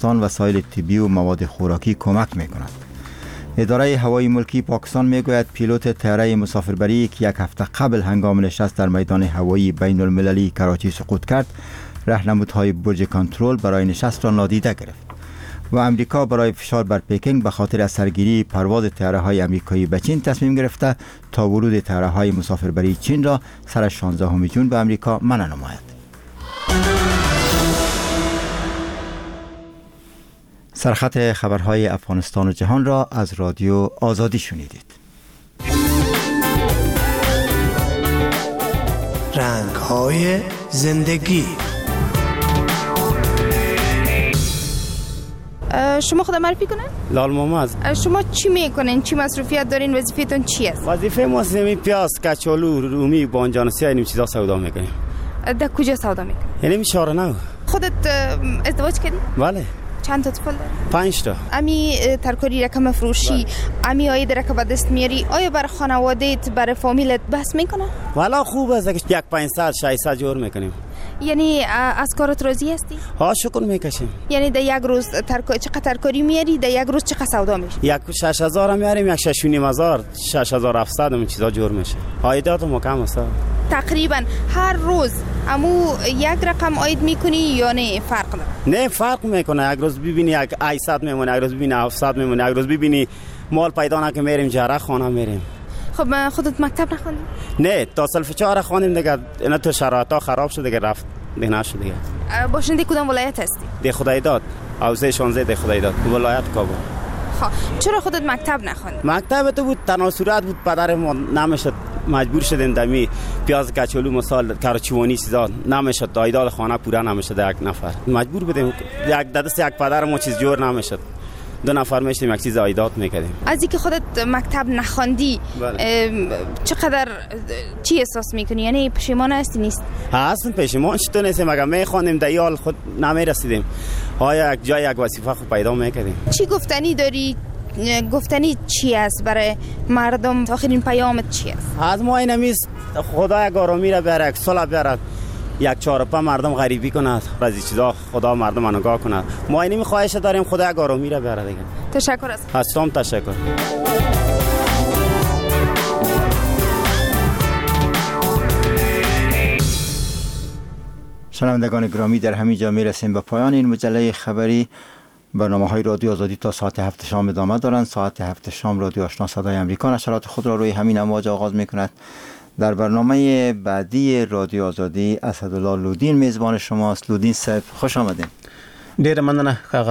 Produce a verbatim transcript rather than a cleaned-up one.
بیمارستان وسایل طبی و مواد خوراکی کمک می‌کند. اداره هوایی ملکی پاکستان میگوید پیلوت طیاره مسافربری که یک هفته قبل هنگام نشست در میدان هوایی بین المللی کراچی سقوط کرد، راهنمودهای برج کنترل برای نشست را نادیده گرفت و امریکا برای فشار بر پکینگ به خاطر از سرگیری پرواز طیاره‌های امریکایی به چین تصمیم گرفته تا ورود طیاره‌های مسافربری چین را سر شانزدهم جون به امریکا منع نماید. سرخط خبرهای افغانستان و جهان را از رادیو آزادی شنیدید. رنگ‌های زندگی. شما خود معرفی کنین؟ لال محمد. شما چی میکنین؟ چی مصروفیت دارین؟ وظیفه‌تون چی است؟ وظیفه ما زمین پیاز، کچالو، رومی، بانجانسی اینم چیزا سودا میکنیم. در کجا سودا میکنین؟ یعنی میشاره نه. خودت ازدواج کردی؟ بله. چند تا طفل داری؟ پنج تا. امی ترکاری رقم فروشی، امی آید رقم به دست میاری، آیا بر خانوادهت، بر فامیلت بس میکنه؟ والا خوب است که یک پانصد ششصد جور میکنیم. یعنی از کارت راضی هستی؟ ها شکر میکشیم. یعنی در یک روز ترک چقدر ترکاری میاری؟ در یک روز چقدر سودا میشه؟ یک شش هزار میاریم، یک شش و نیم هزار، شش هزار و هفتصد این چیزا جور میشه. عایدات ما کم است. تقریبا هر روز امو یک رقم عاید میکنی یا نه فرق داره؟ نه فرق میکنه. یک روز ببینی یک هشتصد میمونه، یک روز ببینی هفتصد میمونه، یک روز ببینی مال پیدا نکنه میریم جره خانه میریم. خب خودت مکتب نخوندی؟ نه تا صنف چهار خوانیم دیگه. اینا تو شرایطا خراب شد دیگه رفت دیگه نشد دیگه. باشنده کدام ولایت هستی؟ ده خدای داد. حوزه شانزده ده خدای داد. ولایت کابل. خب چرا خودت مکتب نخوندی؟ مکتب تو بود تنها صورت بود پدر ما نمیشد مجبور شدیم دمی پیاز کچالو مثال کارچوانی چیزا نمیشد دایداد خانه پورا نمیشد یک نفر مجبور بودیم یک دست یک پدر ما چیز جور نمیشد دو نفر میشیم یک چیز عایدات میکردیم. از اینکه خودت مکتب نخوندی چقدر چی احساس میکنی؟ یعنی پشیمان هستی نیست؟ هستم پشیمان چطور نیستیم اگر میخوانیم در حال خود نمیرسیدیم ها یک جای یک وظیفه خود پیدا میکردیم. چی گفتنی داری؟ گفتنی چی است برای مردم؟ آخرین پیامت چی است؟ از ما این میست خدا یک آرامی را بیاره، یک صلح بیاره، یک چهارپا مردم غریبی کند، از این چیزا خدا مردم نگاه کند. ما اینی خواهش داریم خدا یک آرامی را بیاره دیگه. تشکر است. هستم تشکر. شنوندگان گرامی در همین جا میرسیم به پایان این مجله خبری. برنامه های رادیو آزادی تا ساعت هفت شام ادامه دارند. ساعت هفت شام رادیو آشنا صدای امریکا نشرات خود را روی همین امواج آغاز می کند. در برنامه بعدی رادیو آزادی اسدالله لودین میزبان شماست. لودین صاحب خوش آمدین. ډیر مننه.